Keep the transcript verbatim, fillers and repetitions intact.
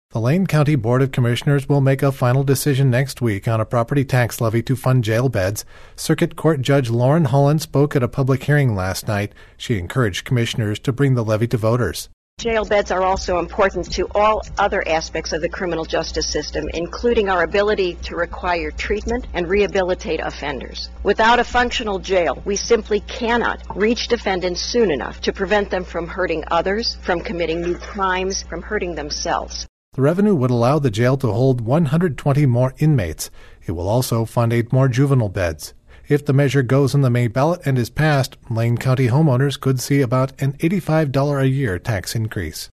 The Lane County Board of Commissioners will make a final decision next week on a property tax levy to fund jail beds. Circuit Court Judge Lauren Holland spoke at a public hearing last night. She encouraged commissioners to bring the levy to voters. Jail beds are also important to all other aspects of the criminal justice system, including our ability to require treatment and rehabilitate offenders. Without a functional jail, we simply cannot reach defendants soon enough to prevent them from hurting others, from committing new crimes, from hurting themselves. The revenue would allow the jail to hold one hundred twenty more inmates. It will also fund eight more juvenile beds. If the measure goes on the May ballot and is passed, Lane County homeowners could see about an eighty-five dollars a year tax increase.